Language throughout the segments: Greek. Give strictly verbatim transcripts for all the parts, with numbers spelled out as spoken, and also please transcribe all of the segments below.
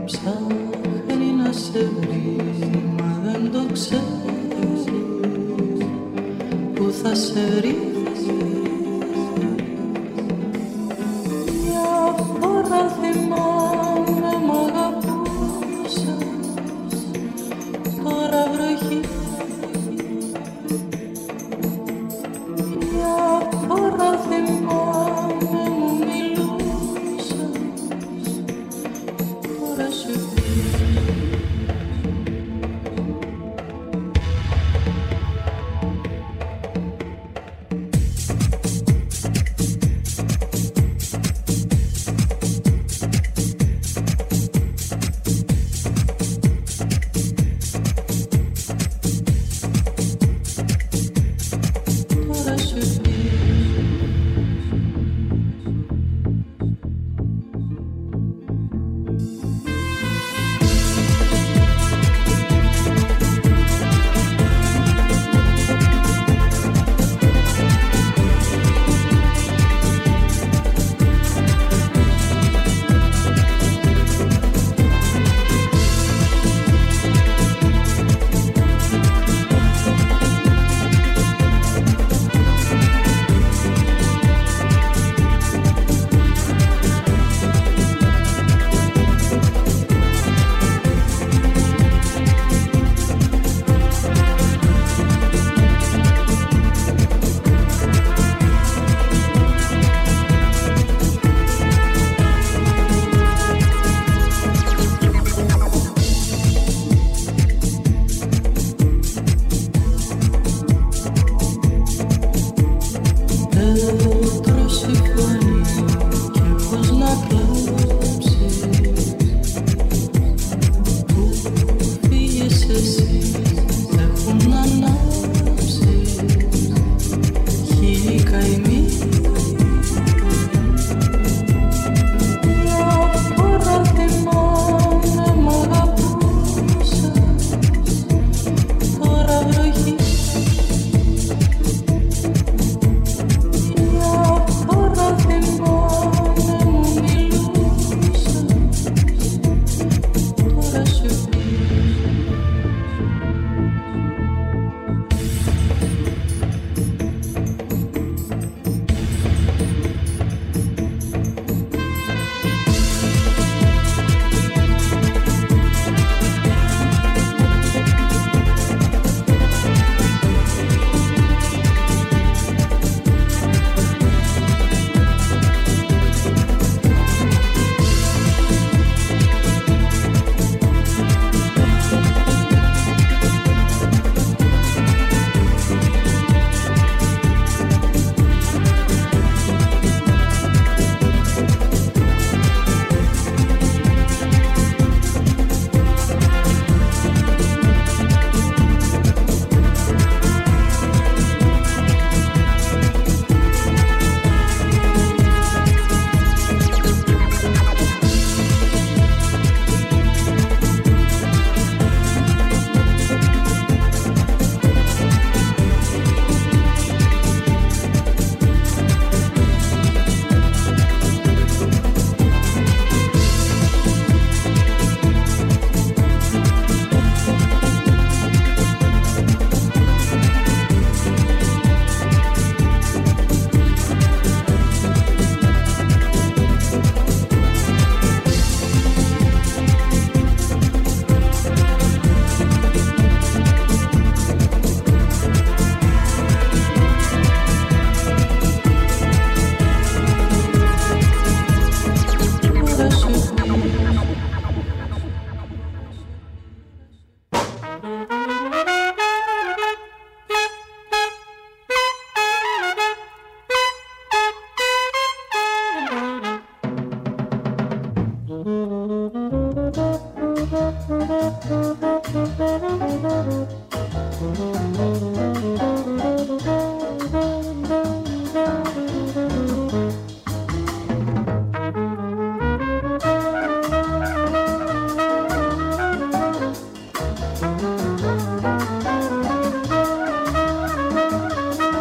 Ψάχνει να σε βρει, μα δεν το ξέρει που θα σε βρει. Μια φορά θυμάμαι μ' αγαπούσες, τώρα βροχή. Μια φορά θυμάμαι μου μιλούσες, τώρα σου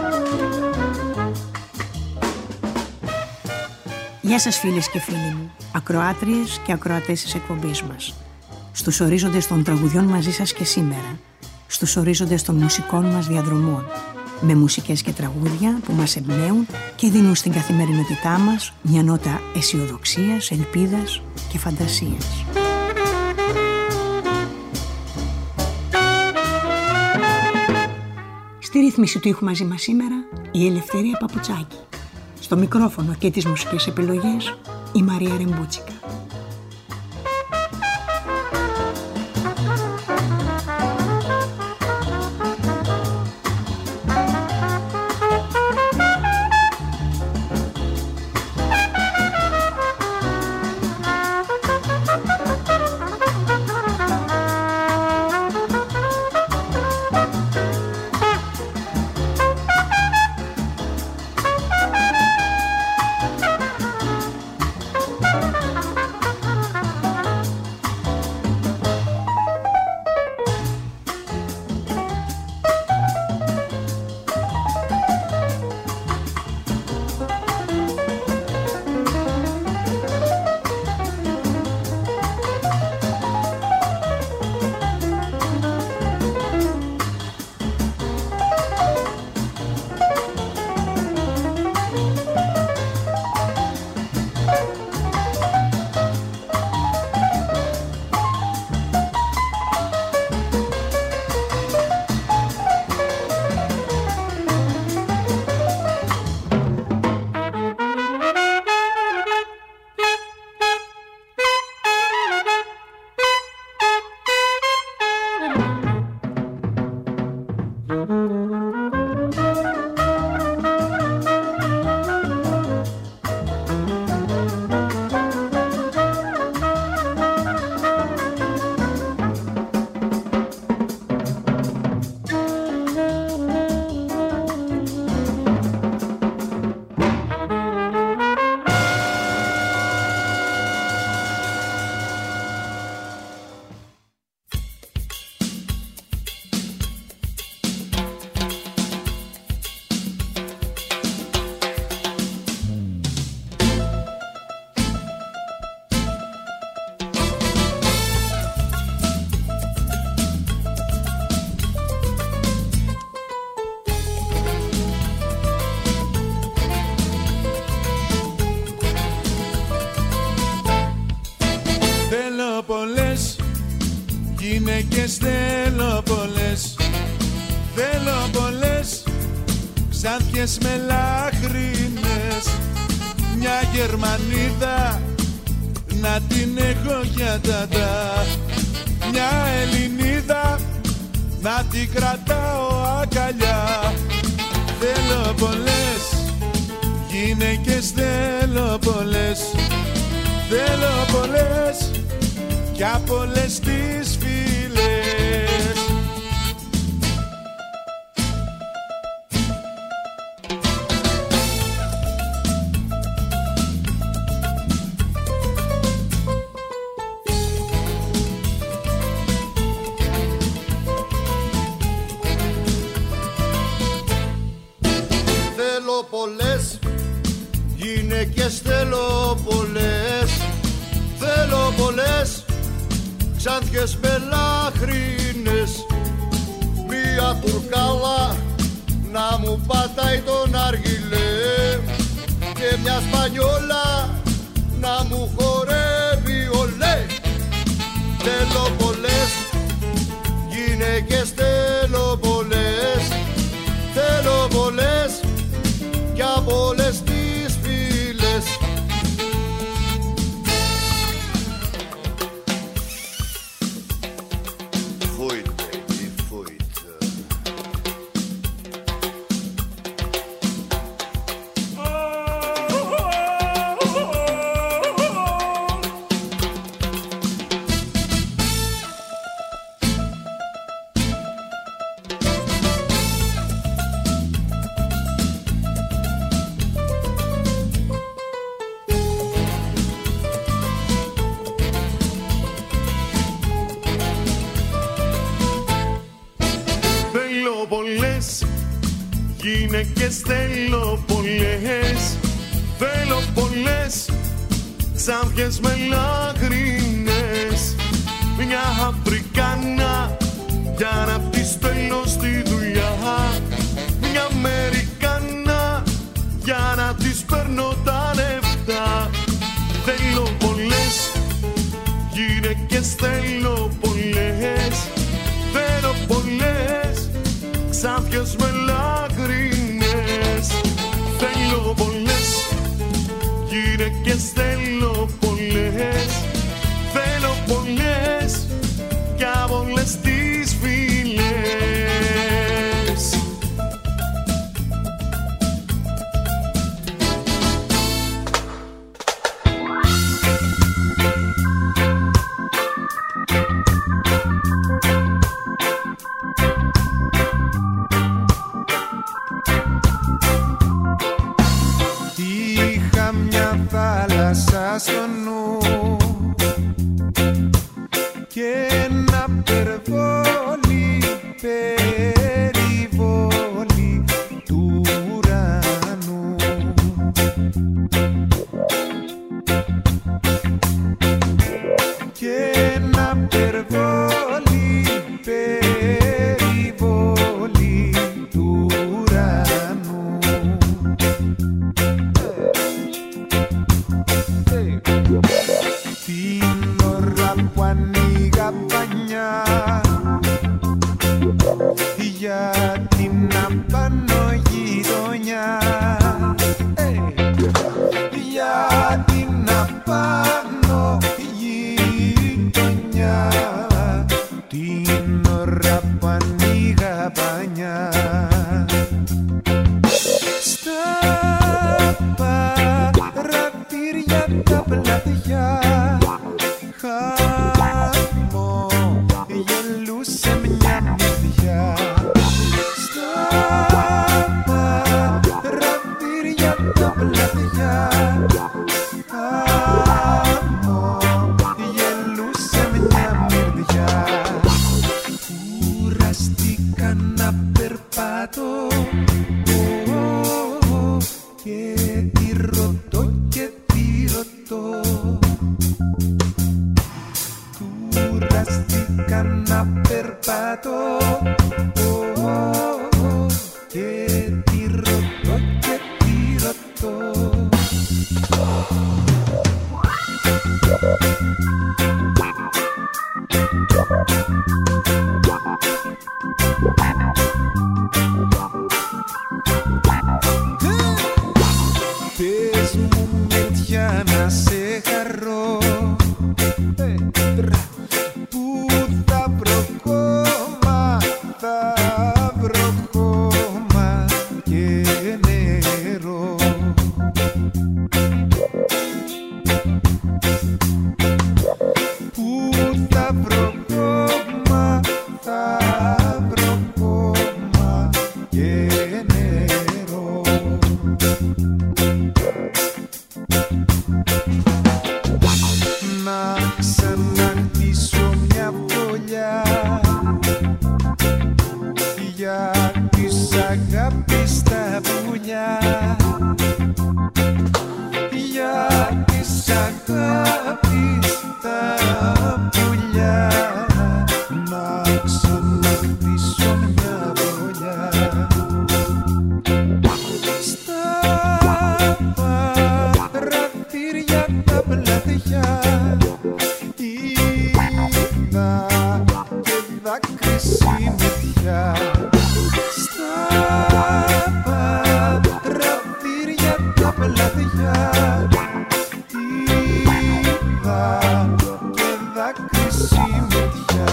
Γεια σας φίλες και φίλοι μου. ακροάτριες και ακροατές της εκπομπής μας. Στους ορίζοντες των τραγουδιών μαζί σας και σήμερα. Στους ορίζοντες των μουσικών μας διαδρομών. Με μουσικές και τραγούδια που μας εμπνέουν και δίνουν στην καθημερινότητά μας μια νότα αισιοδοξίας, ελπίδας και φαντασίας. Στη ρύθμιση του ήχου μαζί μας σήμερα η Ελευθερία Παπουτσάκη. Στο μικρόφωνο και τις μουσικές επιλογές η Μαρία Ρεμπούτσικα. Γυναίκες θέλω πολλές, θέλω πολλές, ξάνθιες με λάχρινες. Μια Γερμανίδα να την έχω για τατά, μια Ελληνίδα να την κρατάω αγκαλιά. Θέλω πολλές, γυναίκες θέλω πολλές, θέλω πολλές κι από όλες τις φίλες. Θέλω πολλές, γυναίκες θέλω πολλές, θέλω πολλές, ξάνθιες με λάχρινες. Μία τουρκάλα να μου πατάει τον αργυλέ και μια σπανιόλα να μου χορεύει ολέ. Θέλω πολλές, γυναίκες θέλω πολλές, θέλω πολλές κι από όλες τις φίλες. Γυναίκες θέλω πολλές, θέλω πολλές, Ξάμφιες με λάχρινες, μια Αφρικάνα για να τη στέλνω στη δουλειά, μια Αμερικάνα για να της παίρνω τα λεφτά. Θέλω πολλές γυναίκες, θέλω πολλές, θέλω πολλές ξάμφιες με λάχρινες. Θέλω πολλές γυναίκες, θέλω πολλές, θέλω πολλές κι από όλες τις φίλες. Είχα μια θάλασσα στο νου και ένα περβόλι, περιβόλι του ουρανού. Και ένα περβόλι, περιβόλι του ουρανού. Την ώρα που ανοίγα πανιά για την απάνω γειτονιά, για την απάνω γειτονιά, την ώρα που ανοίγα πανιά στα παρατήρια τα πλατιά. Χάμω γελούσε μια μυθιά στα παρατήρια τα πλατιά. Χάμω γελούσε μια μυθιά. Κουραστήκα να περπατώ και τι ρωτώ και τι ρωτώ. Κουραστήκα να περπατώ και τι ρωτώ και τι ρωτώ. Πες μου μεντιά να σε χαρώ, που θα βρω χώμα, θα βρω χώμα και νερό. Που θα βρω χώμα, θα βρω χώμα και νερό. Να ξαναχτίσω μια φωλιά για της αγάπης τα πουλιά, για της αγάπης τα πουλιά. Να ξαναχτίσω μια φωλιά στα παρατήρια τα πλατιά. Είδα και δάκρυση μυθιά στα παρατήρια τα πλατιά. Είδα και δάκρυση μυθιά.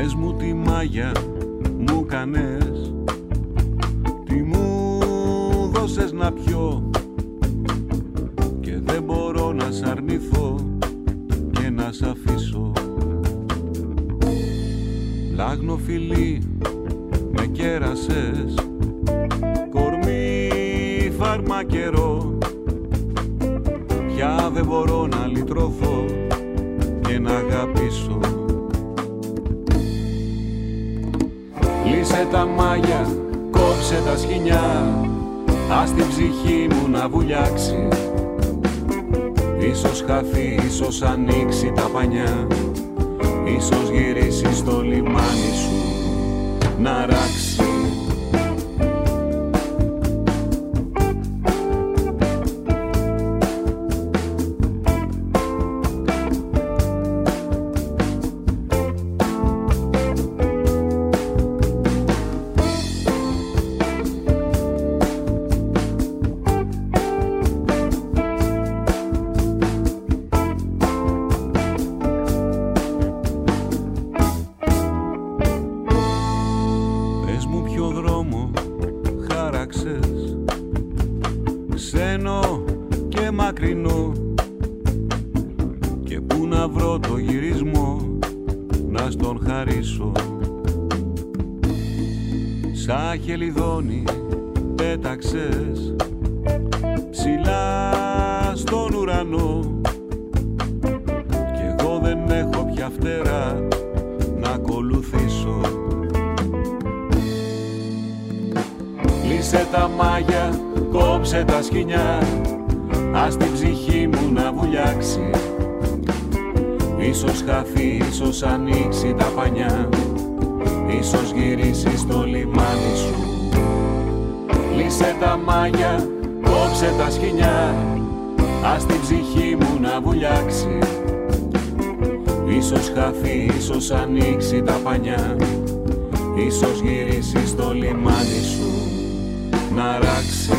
Πες μου τι μάγια μου κάνες, τι μου δώσες να πιω, και δεν μπορώ να σ' αρνηθώ και να σ' αφήσω. Λάγνο φιλί με κέρασες, κορμί φαρμακερό, πια δεν μπορώ να λυτρωθώ και να αγαπήσω. Λύσε τα μάγια, κόψε τα σκοινιά, ας την ψυχή μου να βουλιάξει. Ίσως χαθεί, ίσως ανοίξει τα πανιά, ίσως γυρίσει στο λιμάνι σου να ράξει. Χελιδόνι πέταξες ψηλά στον ουρανό, κι εγώ δεν έχω πια φτερά να ακολουθήσω. Λύσε τα μάγια, κόψε τα σκοινιά, ας την ψυχή μου να βουλιάξει. Ίσως χαθεί, ίσως ανοίξει τα πανιά, ίσως γυρίσει στο λιμάνι σου. Λύσε τα μάγια, κόψε τα σκοινιά, ας την ψυχή μου να βουλιάξει. Ίσως χαθεί, ίσως ανοίξει τα πανιά, ίσως γυρίσει στο λιμάνι σου να ράξει.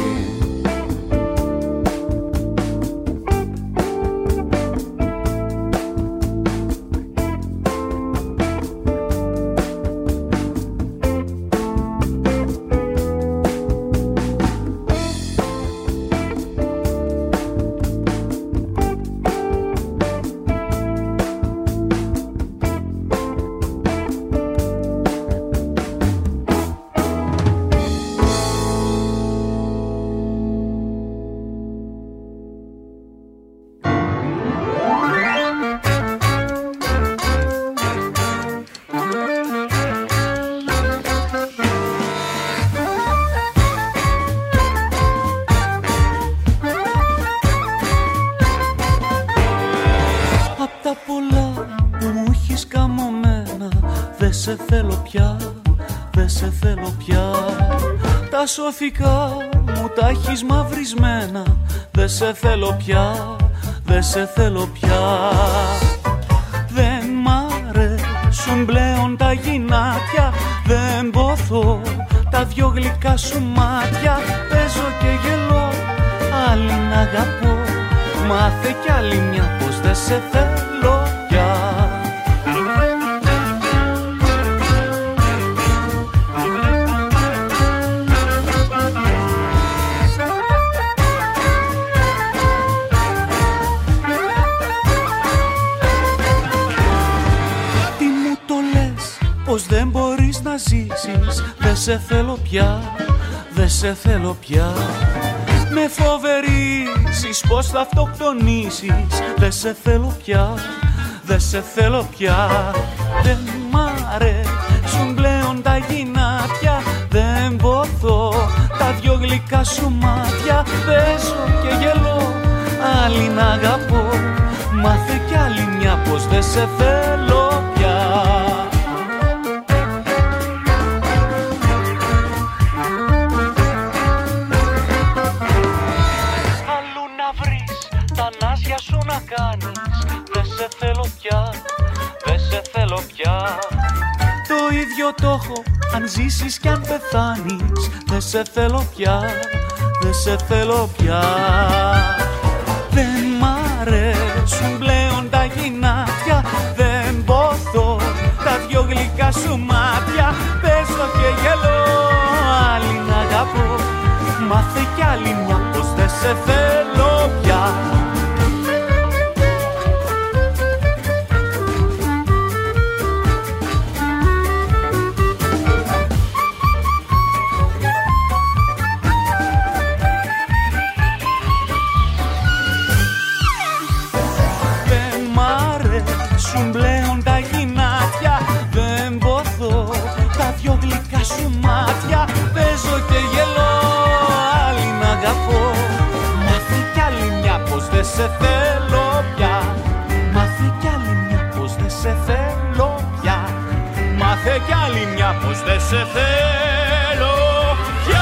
Σωθικά μου τα έχεις μαυρισμένα, δε σε θέλω πια, δε σε θέλω πια. Δεν μ' αρέσουν πλέον τα γυνάτια, δεν ποθώ τα δυο γλυκά σου μάτια. Παίζω και γελώ, άλλη να αγαπώ, μάθε κι άλλη μια πως δε σε θέλω πια. Δεν μπορείς να ζήσεις, δε σε θέλω πια, δε σε θέλω πια. Με φοβερίζεις πως θα αυτοκτονήσεις, δε σε θέλω πια, δε σε θέλω πια. Δεν μ' αρέσουν πλέον τα γυνάτια, δεν ποθώ τα δυο γλυκά σου μάτια. Παίζω και γελώ, άλλη να αγαπώ, μάθε κι άλλη μια πως δε σε θέλω πια. Κάνεις, δε σε θέλω πια, δε σε θέλω πια. Το ίδιο το έχω αν ζήσεις κι αν πεθάνεις, δε σε θέλω πια, δε σε θέλω πια. Δεν μ' αρέσουν πλέον τα γυνάτια, δεν ποθώ τα δυο γλυκά γλυκά σου μάτια, παίζω και γελώ, άλλη να αγαπώ. Μάθε κι άλλη μια πως δεν σε θέλω πια. Δεν μ' αρέσουν πλέον τα γυνάτια, δεν ποθώ τα δυο γλυκά σου μάτια, παίζω και γελώ, άλλη να αγαπώ. Μάθε κι άλλη μια πως δεν σε θέλω πια. Μάθε κι άλλη μια πως δεν σε θέλω πια. Μάθε κι άλλη μια πως δεν σε θέλω πια.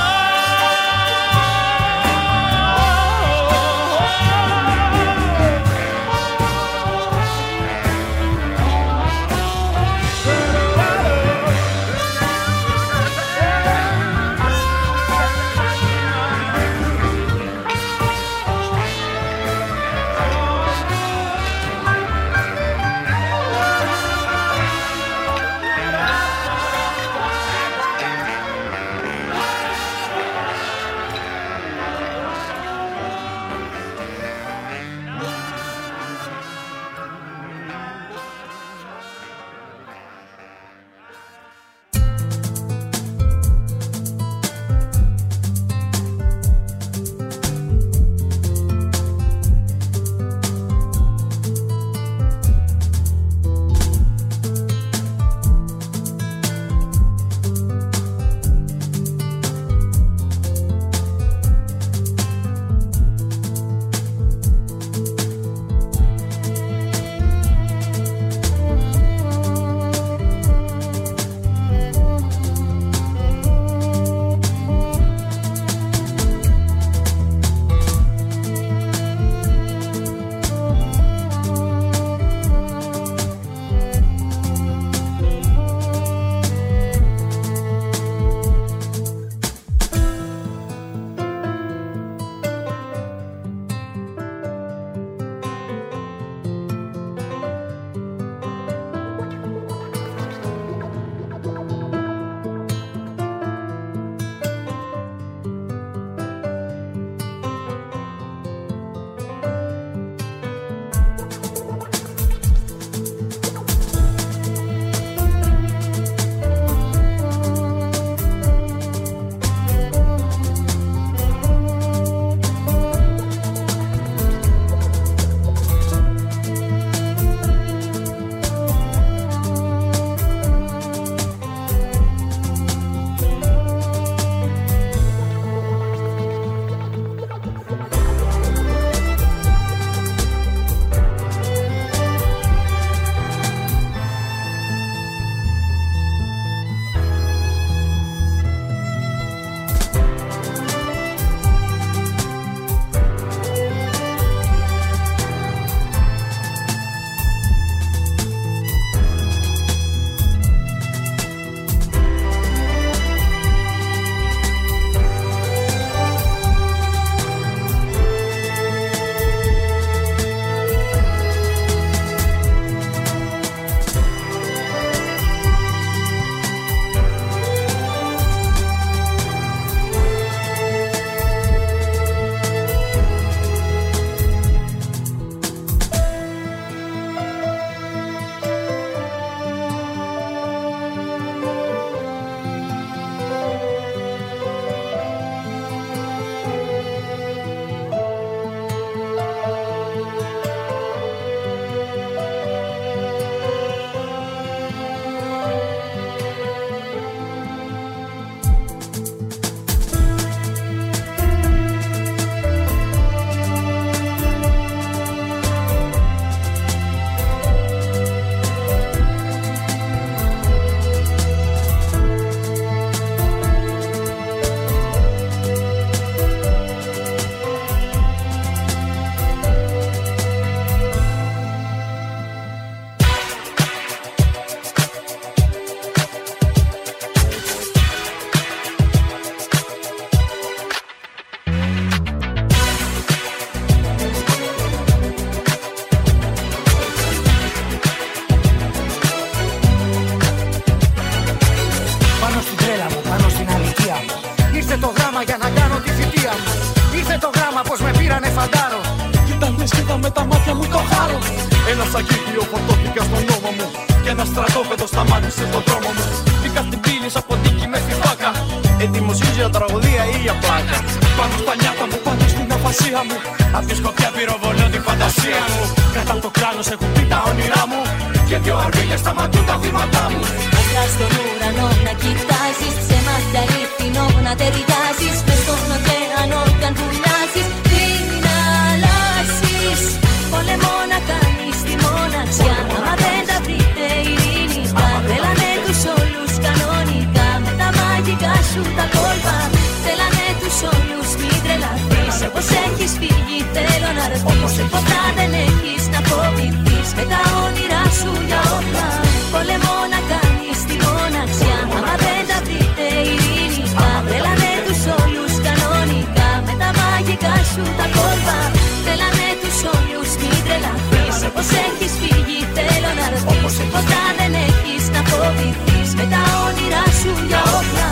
είδα με τα μάτια μου το χάρο. Ένα σακίδιο φορτώθηκα στον νόμο μου και ένα στρατόπεδο σταμάτησε τον δρόμο μου. Μπήκα στην πύλη από δίκη με στη φάκα. Έτοιμος για τραγωδία ή για πλάκα. Πάνω στα νιάτα μου, πάνω στην αφασία μου. Απ' τη σκοπιά πυροβολώ τη φαντασία μου. Κατά από το κράνος έχουν πει τα όνειρά μου. Και δυο αρβίλες σταματούν τα βήματά μου. Μέσα στον ουρανό να κοιτάζεις, σε μάτια αληθινό να ταιριάζεις. Μες στον ωκεανό κι αν βουλιάζεις, πριν αλλάσεις. Πόλεμο να κάνεις τη μοναξιά. Άμα δεν τα βρείτε ειρηνικά, θέλανε τους όλους κανονικά. Με τα μαγικά σου τα κόλπα, θέλανε τους όλους μην τρελαθείς. Όπως έχεις φύγει θέλω να ρθείς, τίποτα δεν έχεις να φοβηθείς. Με τα όνειρά σου για όπλα, πόλεμο να κάνεις τη μοναξιά. Άμα δεν τα βρείτε ειρηνικά, θέλανε τους όλους κανονικά. Με τα μαγικά σου τα κόλπα, θέλανε τους όλους μην τρελαθείς. Όπως έχεις φύγει θέλω να ρθείς, τίποτα δεν έχεις να φοβηθείς. Με τα όνειρά σου για όπλα.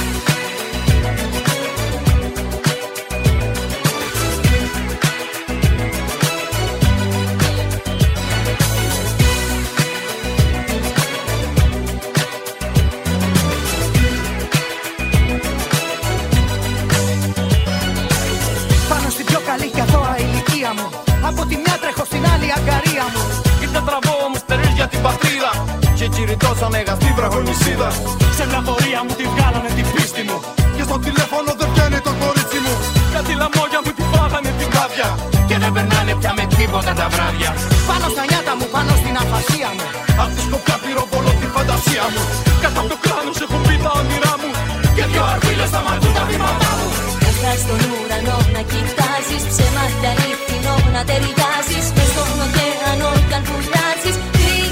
Από τη μια τρέχω στην άλλη αγκαρία μου. Ήρθε τραβώ όμως στερείς για την πατρίδα. Και τσιριτώσανε γαστή βραχονισίδα. Σε μια πορεία μου τη βγάλανε την πίστη μου. Και στο τηλέφωνο δεν πιάνει το κορίτσι μου. Κάτι λαμόγια μου τη φάγανε την κάδια. Και δεν περνάνε πια με τίποτα τα βράδια. Πάνω στα νιάτα μου, πάνω στην αφασία μου. Απ' τη σκοπιά πυροβολώ τη φαντασία μου. Κάτω από το κράνος έχουν πει τα όνειρά μου. Και δυο αρβίλες σταματούν τα βήματά μου. Μέσα στον ουρανό να κοιτάζεις, σε μάτια αληθινό να ταιριάζεις. Μες στον ωκεανό κι αν βουλιάζεις, πριν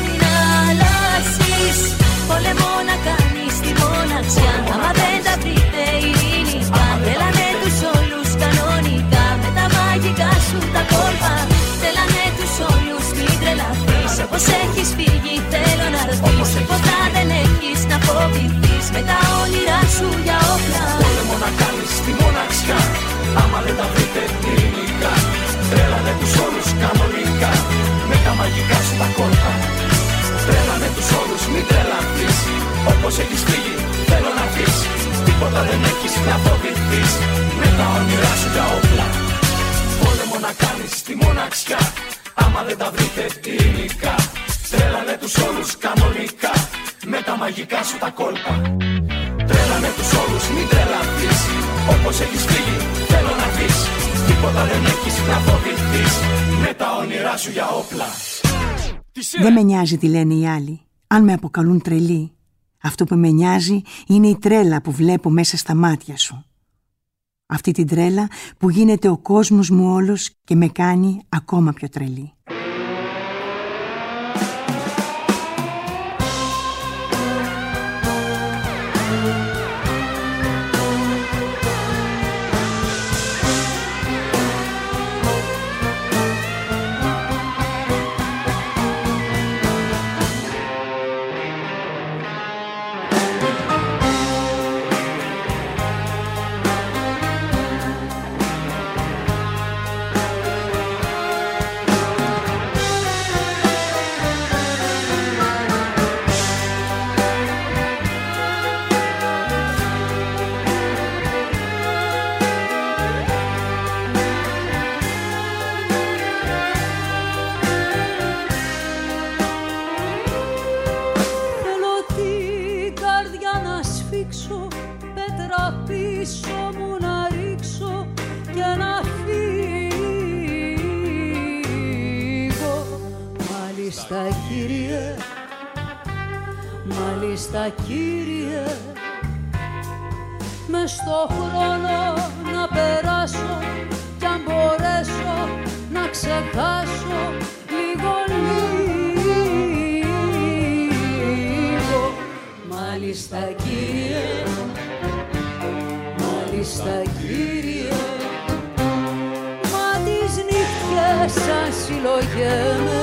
αλλάσεις. Πόλεμο να κάνεις τη μοναξιά. Άμα δεν τα βρείτε ειρηνικά, θέλανε τους όλους κανονικά. Με τα μαγικά σου τα κόλπα, θέλανε τους όλους μην τρελαθείς. Όπως έχεις φύγει θέλω να ρθείς, τίποτα δεν έχεις να φοβηθείς. Με τα όνειρά σου για όπλα, πόλεμο να κάνεις τη μοναξιά. Άμα δεν τα βρείτε ειρηνικά, τρέλανε τους όλους κανονικά. Με τα μαγικά σου τα κόλπα, τρέλανε τους όλους μην τρελαθείς. Όπως έχεις φύγει θέλω να βρεις, τίποτα δεν έχεις να φοβηθείς. Με τα όνειρά σου για όπλα, πόλεμο να κάνεις τη μοναξιά. Άμα δεν τα βρείτε ειρηνικά, τρέλανε τους όλους κανονικά. Με τα μαγικά σου τα κόλπα, τρέλανε τους όλους μην τρελαθείς. Όπως έχεις φύγει θέλω να βρεις, τίποτα δεν έχεις να φοβηθείς. Με τα όνειρά σου για όπλα. Δεν με νοιάζει τι λένε οι άλλοι, αν με αποκαλούν τρελή. Αυτό που με νοιάζει είναι η τρέλα που βλέπω μέσα στα μάτια σου. Αυτή την τρέλα που γίνεται ο κόσμος μου όλος και με κάνει ακόμα πιο τρελή. Μάλιστα κύριε, μες στο χρόνο να περάσω κι αν μπορέσω να ξεχάσω λίγο λίγο. Μάλιστα κύριε, μάλιστα κύριε, μα τις νύχτες σαν συλλογέμαι,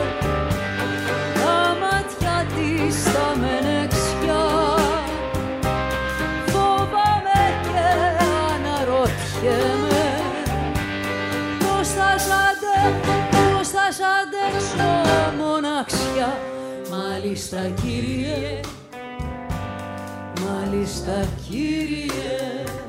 στα μενεξιά φοβάμαι και αναρωτιέμαι πώς θα σ' αντέχω. Μάλιστα κύριε, μάλιστα κύριε.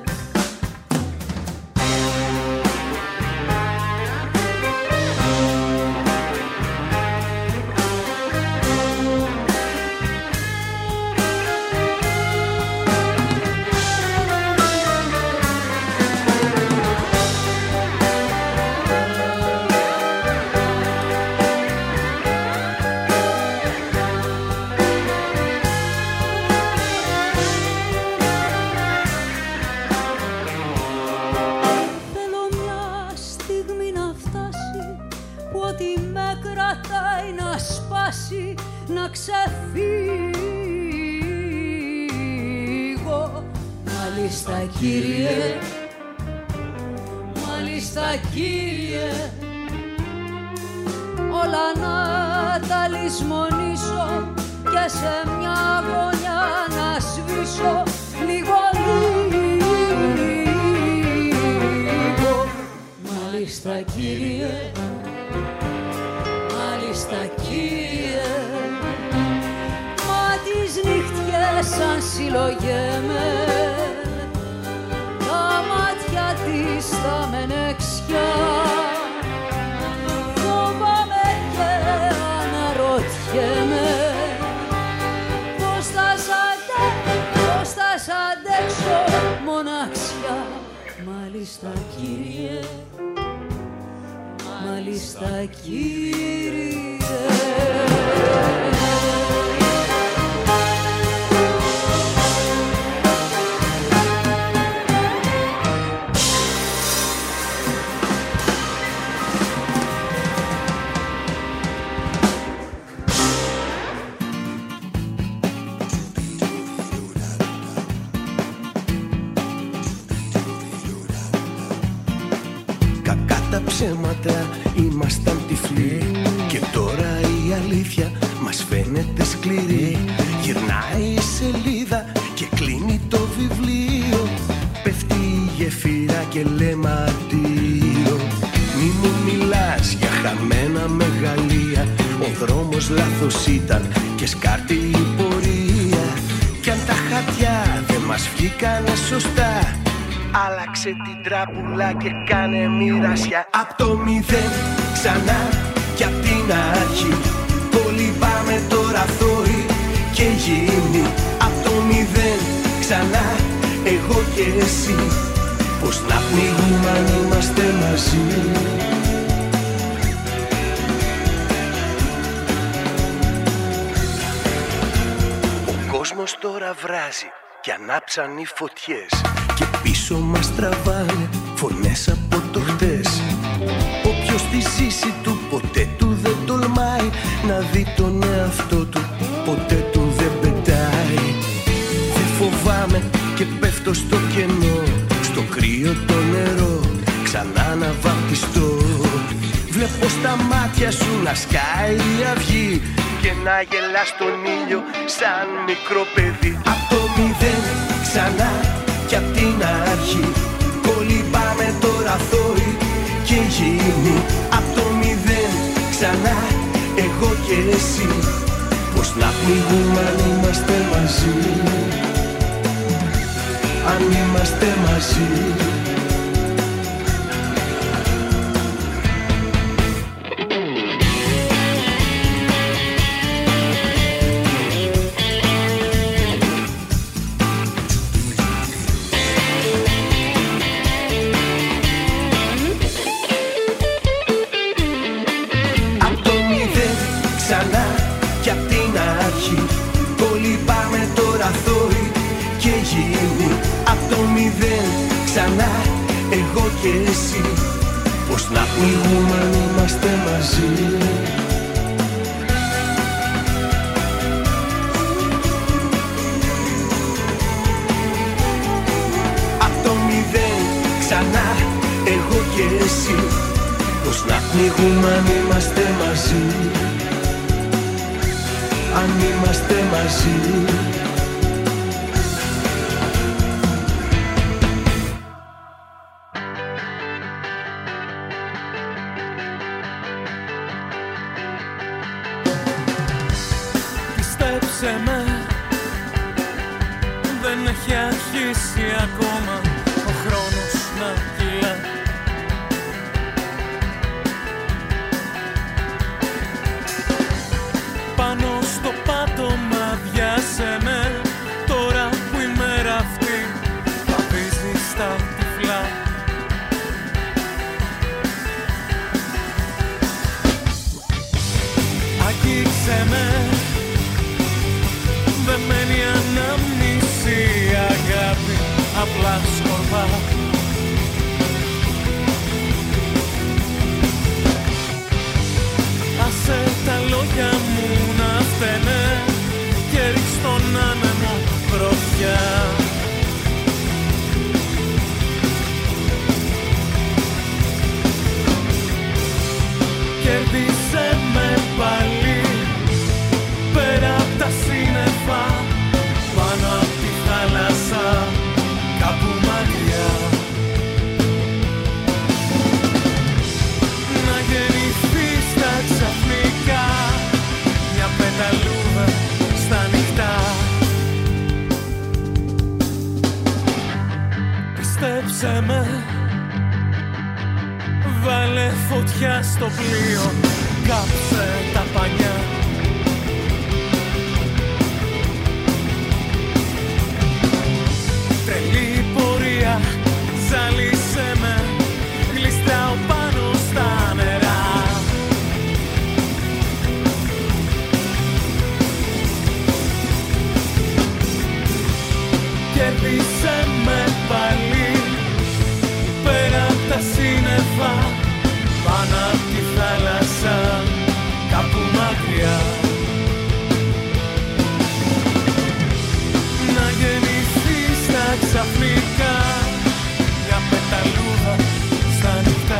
Να ξεφύγω. Μάλιστα κύριε, μάλιστα κύριε, όλα να τα λησμονήσω και σε μια γωνιά να σβήσω λίγο λίγο. Μάλιστα κύριε, μάλιστα κύριε, μα τις νύχτιες σαν συλλογέμαι, τα μάτια της τα μενεξιά, φοβάμαι και αναρωτιέμαι πώς θα σ' αντέξω, πώς θα σ' αντέξω μοναξιά. Μάλιστα κύριε, μάλιστα κύριε. Ψέματα ήμασταν τυφλοί και τώρα η αλήθεια μας φαίνεται σκληρή. Γυρνάει η σελίδα και κλείνει το βιβλίο, πέφτει η γεφύρα και λέμε αντίο. Μη μου μιλάς για χαμένα μεγαλεία, ο δρόμος λάθος ήταν και σκάρτη η πορεία. Κι αν τα χαρτιά δεν μας βγήκανε σωστά, άλλαξε την τράπουλα και κάνε μοιρασιά. Απ' το μηδέν ξανά κι απ' την αρχή, κολυμπάμε τώρα θόρυ και γυμνή. Απ' το μηδέν ξανά εγώ και εσύ, πως να πνίγουμε αν είμαστε μαζί. Ο κόσμος τώρα βράζει κι ανάψαν οι φωτιές και πίσω μας τραβάνε φωνές από το χτες. Όποιος στη ζήση του ποτέ του δεν τολμάει να δει τον εαυτό του, ποτέ του δεν πετάει. Δεν φοβάμαι και πέφτω στο κενό, στο κρύο το νερό ξανά να βαπτιστώ. Βλέπω στα μάτια σου να σκάει η αυγή και να γελά στον ήλιο σαν μικρό παιδί. Απ' το μηδέν ξανά κι απ' την αρχή, κολυμπάμε τώρα θόρυ και γυμνή. Απ' το μηδέν ξανά εγώ και εσύ, πως να πνίγουμε αν είμαστε μαζί, αν είμαστε μαζί. Ξανά εγώ και εσύ, πως να πνίγουμε αν είμαστε μαζί. Απ' το μηδέν ξανά εγώ και εσύ, πως να πνίγουμε αν είμαστε μαζί, αν είμαστε μαζί. αρχίσει ακόμα ο χρόνος να κυλά. Πάνω στο πάτωμα βιάσε με, τώρα που η μέρα αυτή βαδίζει στα τυφλά. Αγγίξε με, δεν μένει ανάμνηση, αγάπη, απλά σκορπά. Άσε τα λόγια μου να φταίνε και ρίξ' τον άνεμο γροθιά. Κέρδισε με πάλι πέρα απ' τα σύννεφα, πάνω απ' τη θάλασσα, κάπου μακριά. Να γεννηθείς τα ξαφνικά, μια πεταλούδα στα νυχτά. Πιστέψε με, βάλε φωτιά στο πλοίο, κάψε τα πανιά. Τρελή πορεία, ζάλισε με, γλιστράω πάνω στα νερά. Κέρδισε με πάλι πέρα απ' τα σύννεφα, πάνω απ' τη θάλασσα, κάπου μακριά. Να γεννηθείς τα ξαφνικά, μια πεταλούδα στα νυχτά.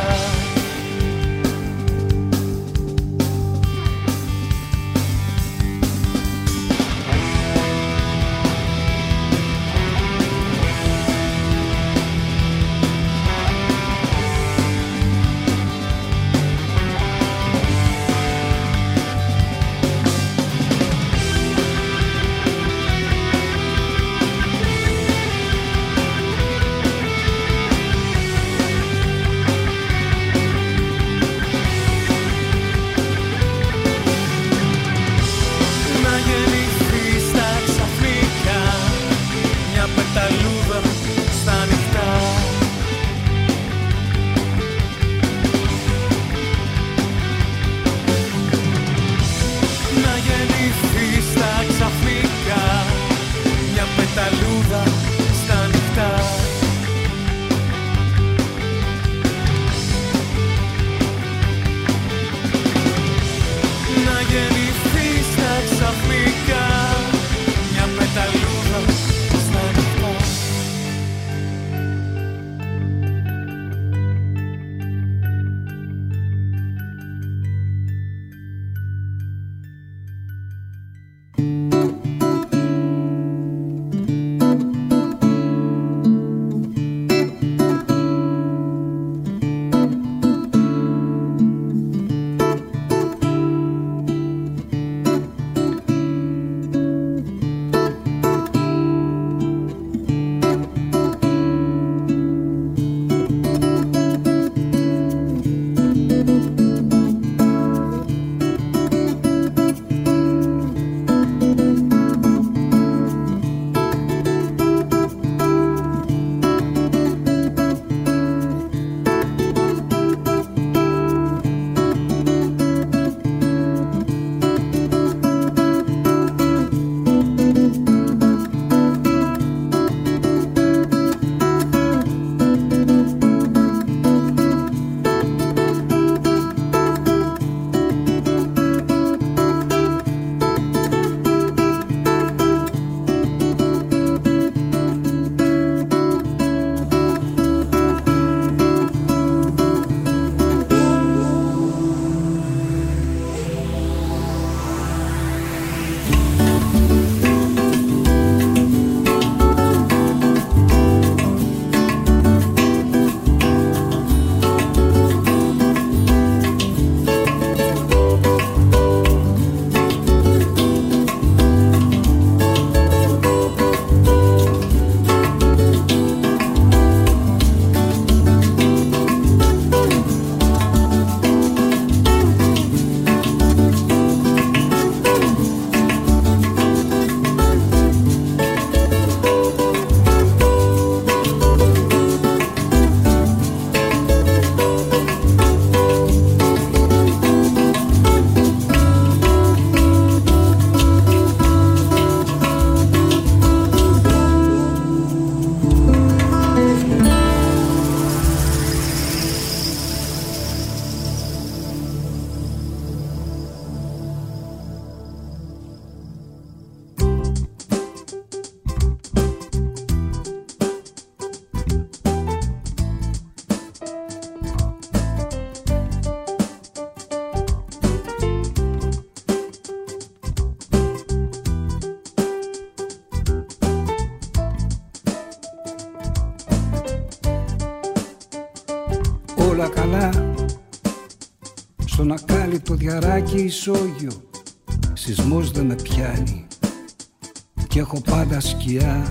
Όλα καλά. Στον ακάλυπτο διαράκι ισόγειο, σεισμός δεν με πιάνει κι έχω πάντα σκιά.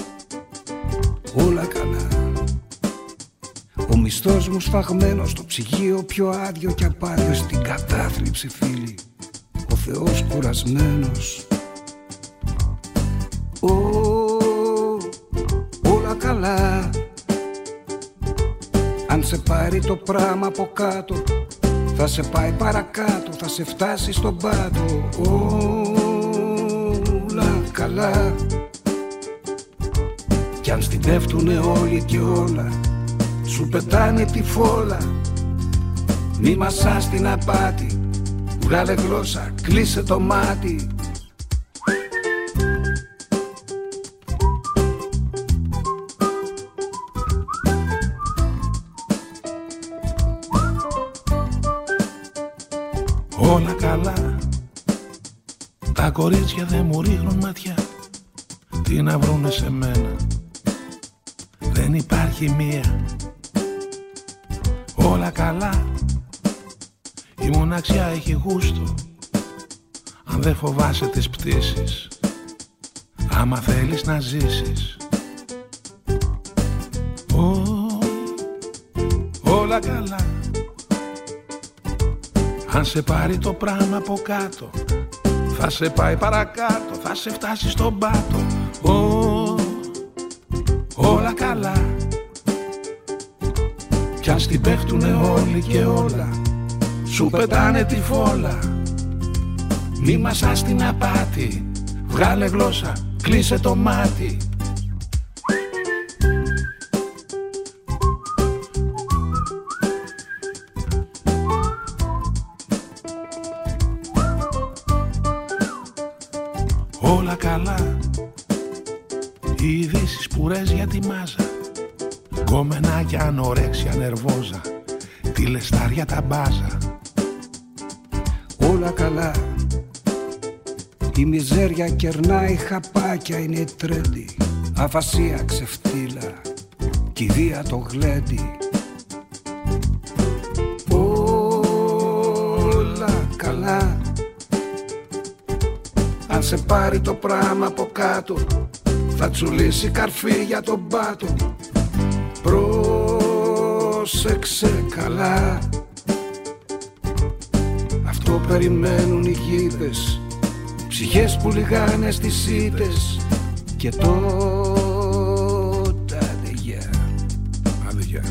Όλα καλά. Ο μισθός μου σφαγμένος στο ψυγείο πιο άδειο κι απάδειο, στην κατάθλιψη φίλοι ο Θεός κουρασμένος. Ω, όλα καλά. Αν σε πάρει το πράμα από κάτω, θα σε πάει παρακάτω, θα σε φτάσει στον πάτο. Όλα καλά. Κι αν στην πέφτουνε όλοι και όλα, σου πετάνε τη φόλα. Μη μασάς την απάτη, βγάλε γλώσσα, κλείσε το μάτι. Όλα καλά. Τα κορίτσια δεν μου ρίχνουν ματιά. Τι να βρούνε σε μένα, δεν υπάρχει μία. Όλα καλά. Η μοναξιά έχει γούστο. Αν δεν φοβάσαι τις πτήσεις, άμα θέλεις να ζήσεις. Ω, όλα καλά. Αν σε πάρει το πράμα από κάτω, θα σε πάει παρακάτω, θα σε φτάσει στον πάτο. Ω, όλα καλά. Κι αν στην πέφτουνε όλοι και όλα, σου πετάνε τη φόλα. Μη μασάς την απάτη, βγάλε γλώσσα, κλείσε το μάτι. Όλα καλά. Οι ειδήσεις πουρές για τη μάζα, κομμενάκια ανορέξια νερβόζα, τη λεστάρια τα μπάζα. Όλα καλά. Η μιζέρια κερνάει χαπάκια, είναι τρέντι. Αφασία ξεφτύλα, κηδεία το γλέντι. Όλα καλά. Αν σε πάρει το πράμα από κάτω, θα τσουλήσει καρφί για τον πάτο. Πρόσεξε καλά. Αυτό περιμένουν οι γίδες, ψυχές που λιγάνε στις ήττες. Και τότε αδεγιά, αδεγιά.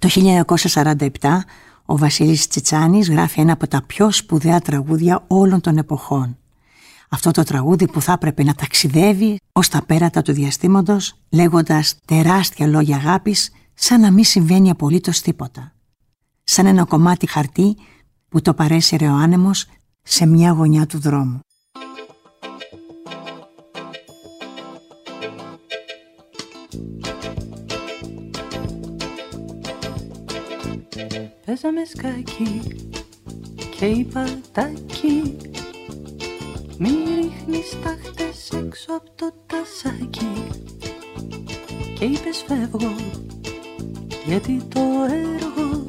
Το χίλια εννιακόσια σαράντα επτά ο Βασίλης Τσιτσάνης γράφει ένα από τα πιο σπουδαία τραγούδια όλων των εποχών. Αυτό το τραγούδι που θα έπρεπε να ταξιδεύει ως τα πέρατα του διαστήματος, λέγοντας τεράστια λόγια αγάπης, σαν να μην συμβαίνει απολύτως τίποτα. Σαν ένα κομμάτι χαρτί που το παρέσυρε ο άνεμος σε μια γωνιά του δρόμου. Παίζαμε σκάκι και είπα τάκι, μη ρίχνεις τάχτες έξω από το τασάκι. Και είπες φεύγω γιατί το έργο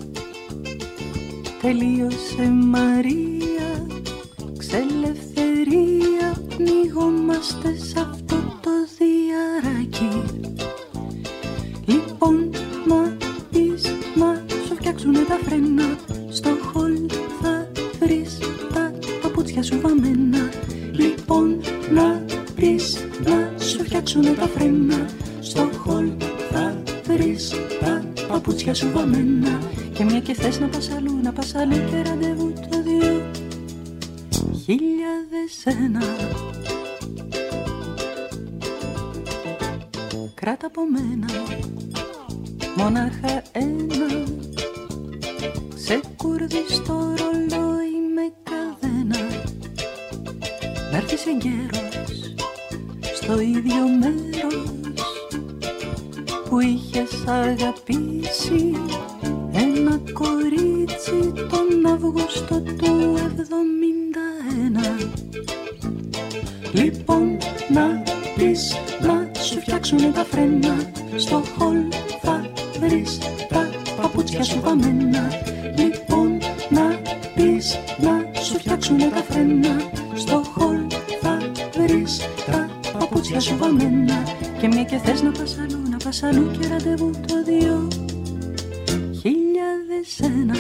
τελείωσε Μαρία. Ξελευθερία, πνιγόμαστε σε αυτό το διαράκι. Λοιπόν να πεις να σου φτιάξουνε τα φρένα, στο χολ θα βρεις τα παπούτσια σου βαμμένα. Λοιπόν να πεις να σου φτιάξουνε τα φρένα, στο χολ θα βρεις τα παπούτσια σου βαμμένα. Και μια και θες να πας αλλού, να πας αλλού και ραντεβού το δύο χιλιάδες ένα. Κράτα από μένα μονάχα ένα, ξεκούρδι στο ρολόι με καδένα. Να έρθεις εγκαίρος στο ίδιο μέρος που είχες αγαπήσει ένα κορίτσι τον Αύγουστο του εβδομήντα ένα. Λοιπόν να πεις να σου φτιάξουνε τα φρένα, στο χολ θα βρεις τα παπούτσια σου βαμμένα. Λοιπόν να πεις να σου φτιάξουνε τα φρένα, στο χολ θα βρεις τα παπούτσια σου βαμμένα. Και μια και θες να πας αλλού, να πας αλλού και ραντεβού το δύο χιλιάδες ένα.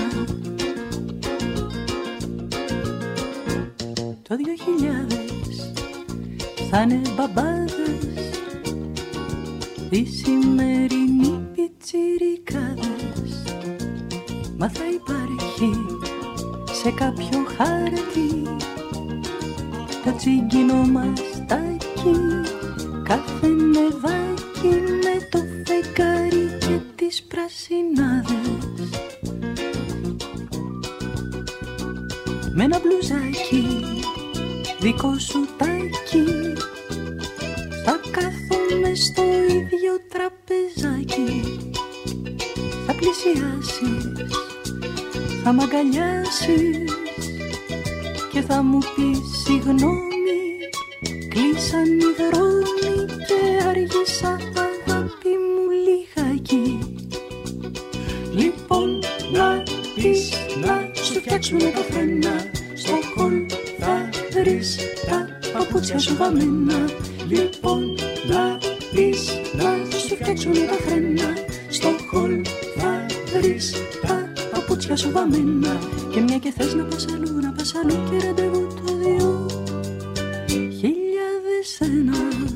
Το δύο χιλιάδες θα είναι μπαμπάδες, οι σημερινοί πιτσιρικάδες. Μα θα υπάρχει σε κάποιο χάρτη το τσίγκινο μαστάκι, κάθε νεβάκι με το φεγγάρι και τις πρασινάδες. Με ένα μπλουζάκι δικό σου τάκι θα κάθομαι στο ίδιο τραπεζάκι. Θα πλησιάσεις, θα μ' αγκαλιάσεις και θα μου πεις συγγνώμη, κλείσαν οι δρόμοι και άργησα αγάπη μου λιγάκι. Λοιπόν να πεις να σου φτιάξουνε τα φρένα, στο χολ θα βρεις τα παπούτσια σου βαμμένα. Λοιπόν να πεις να σου φτιάξουνε τα φρένα, στο χολ θα βρεις τα παπούτσια σου βαμμένα. Και μια και θες να πας αλλού, να πας αλλού και ραντεβού το δύο χιλιάδες ένα.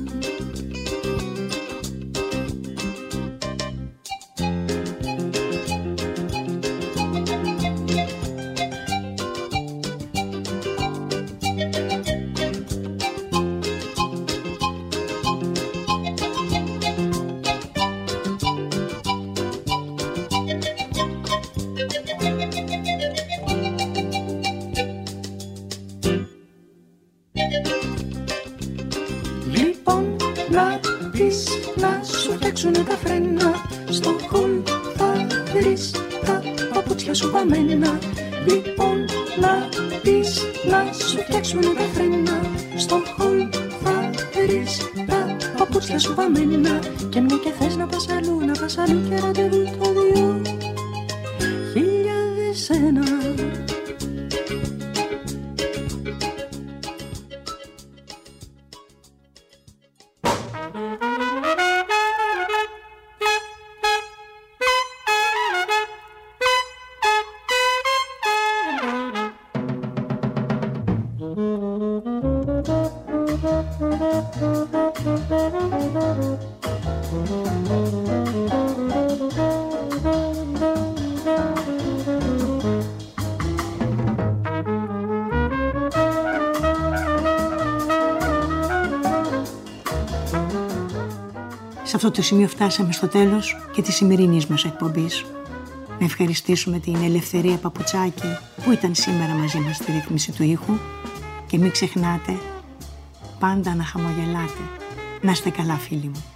Τα φρένα, στο χολ θα βρεις τα παπούτσια σου βαμμένα. Λοιπόν να πεις να σου φτιάξουνε τα φρένα, στο χολ θα βρεις τα παπούτσια σου βαμμένα. Και μια και θες να πας αλλού, να πας αλλού και ραντεβού το δύο χιλιάδες ένα. Σε αυτό το σημείο φτάσαμε στο τέλος και της σημερινής μας εκπομπής. Να ευχαριστήσουμε την Ελευθερία Παπουτσάκη που ήταν σήμερα μαζί μας στη ρύθμιση του ήχου και μην ξεχνάτε πάντα να χαμογελάτε. Να είστε καλά φίλοι μου.